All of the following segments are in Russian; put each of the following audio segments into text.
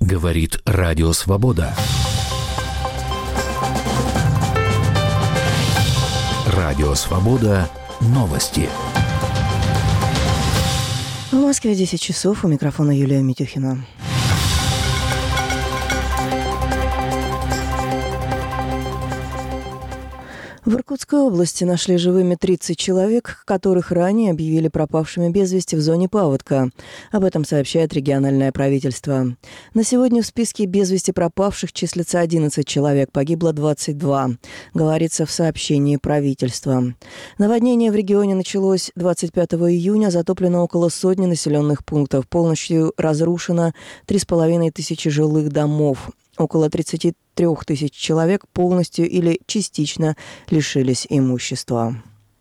Говорит Радио Свобода. Радио Свобода. Новости. В Москве 10 часов. У микрофона Юлия Митюхина. В Иркутской области нашли живыми 30 человек, которых ранее объявили пропавшими без вести в зоне паводка. Об этом сообщает региональное правительство. На сегодня в списке без вести пропавших числится 11 человек, погибло 22, говорится в сообщении правительства. Наводнение в регионе началось 25 июня, затоплено около сотни населенных пунктов, полностью разрушено 3500 жилых домов. Около 33 тысяч человек полностью или частично лишились имущества.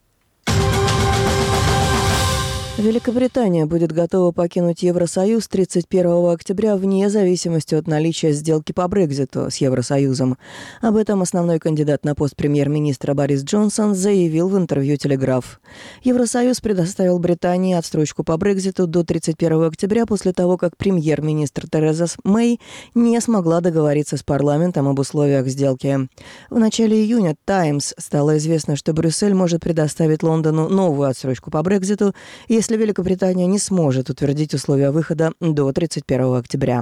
Великобритания будет готова покинуть Евросоюз 31 октября вне зависимости от наличия сделки по Брекситу с Евросоюзом. Об этом основной кандидат на пост премьер-министра Борис Джонсон заявил в интервью «Телеграф». Евросоюз предоставил Британии отсрочку по Брекситу до 31 октября после того, как премьер-министр Тереза Мэй не смогла договориться с парламентом об условиях сделки. В начале июня «Таймс» стало известно, что Брюссель может предоставить Лондону новую отсрочку по Брекситу, если Великобритания не сможет утвердить условия выхода до 31 октября.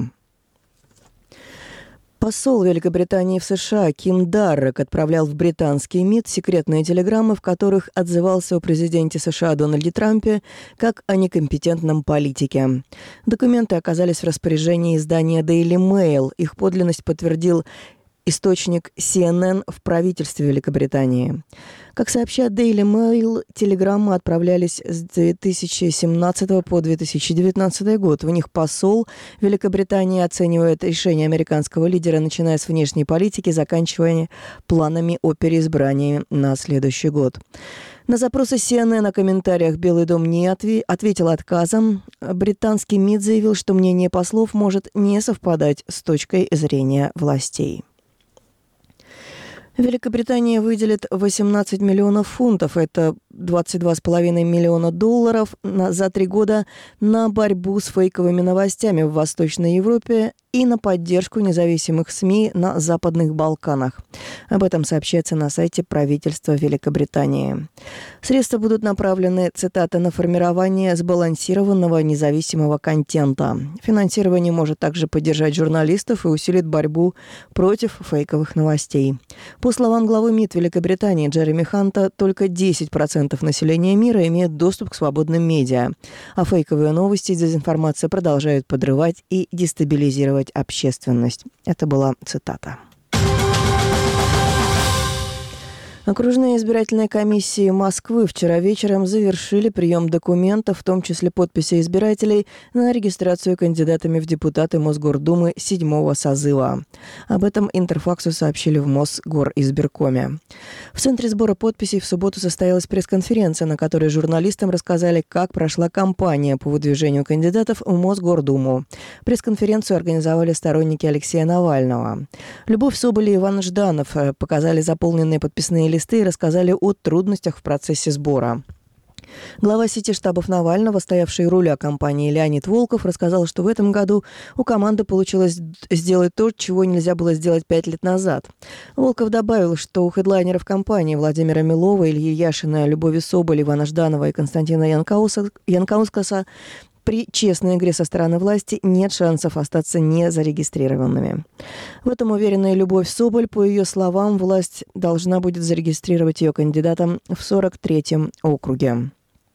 Посол Великобритании в США Ким Даррек отправлял в британский МИД секретные телеграммы, в которых отзывался о президенте США Дональде Трампе как о некомпетентном политике. Документы оказались в распоряжении издания Daily Mail. Их подлинность подтвердил источник CNN в правительстве Великобритании. Как сообщает Daily Mail, телеграммы отправлялись с 2017 по 2019 год. В них посол Великобритании оценивает решение американского лидера, начиная с внешней политики, заканчивая планами о переизбрании на следующий год. На запросы CNN о комментариях Белый дом не ответил отказом. Британский МИД заявил, что мнение послов может не совпадать с точкой зрения властей. Великобритания выделит 18 миллионов фунтов, это 22,5 миллиона долларов за 3 года на борьбу с фейковыми новостями в Восточной Европе и на поддержку независимых СМИ на Западных Балканах. Об этом сообщается на сайте правительства Великобритании. Средства будут направлены, цитата, на формирование сбалансированного независимого контента. Финансирование может также поддержать журналистов и усилит борьбу против фейковых новостей. По словам главы МИД Великобритании Джереми Ханта, только 10% населения мира имеет доступ к свободным медиа, а фейковые новости и дезинформация продолжают подрывать и дестабилизировать общественность. Это была цитата. Окружные избирательные комиссии Москвы вчера вечером завершили прием документов, в том числе подписи избирателей, на регистрацию кандидатами в депутаты Мосгордумы 7-го созыва. Об этом Интерфаксу сообщили в Мосгоризбиркоме. В центре сбора подписей в субботу состоялась пресс-конференция, на которой журналистам рассказали, как прошла кампания по выдвижению кандидатов в Мосгордуму. Пресс-конференцию организовали сторонники Алексея Навального. Любовь Соболь и Иван Жданов показали заполненные подписные листы и рассказали о трудностях в процессе сбора. Глава сети штабов Навального, стоявший у руля кампании Леонид Волков, рассказал, что в этом году у команды получилось сделать то, чего нельзя было сделать 5 лет назад. Волков добавил, что у хедлайнеров кампании Владимира Милова, Ильи Яшина, Любови Соболь, Ивана Жданова и Константина Янкаускаса при честной игре со стороны власти нет шансов остаться незарегистрированными. В этом уверена и Любовь Соболь. По ее словам, власть должна будет зарегистрировать ее кандидатом в 43-м округе.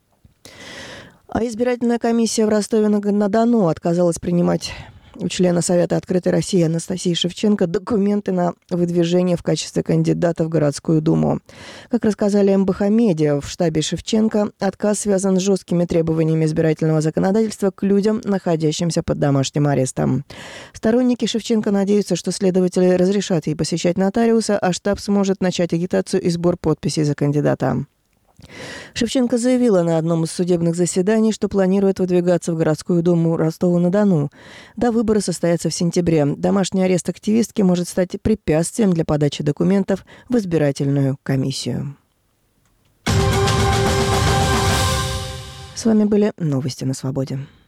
А избирательная комиссия в Ростове-на-Дону отказалась принимать у члена Совета «Открытой России» Анастасии Шевченко документы на выдвижение в качестве кандидата в городскую думу. Как рассказали МБХ Медиа, в штабе Шевченко отказ связан с жесткими требованиями избирательного законодательства к людям, находящимся под домашним арестом. Сторонники Шевченко надеются, что следователи разрешат ей посещать нотариуса, а штаб сможет начать агитацию и сбор подписей за кандидата. Шевченко заявила на одном из судебных заседаний, что планирует выдвигаться в городскую думу Ростова-на-Дону. Да, выборы состоятся в сентябре. Домашний арест активистки может стать препятствием для подачи документов в избирательную комиссию. С вами были новости на Свободе.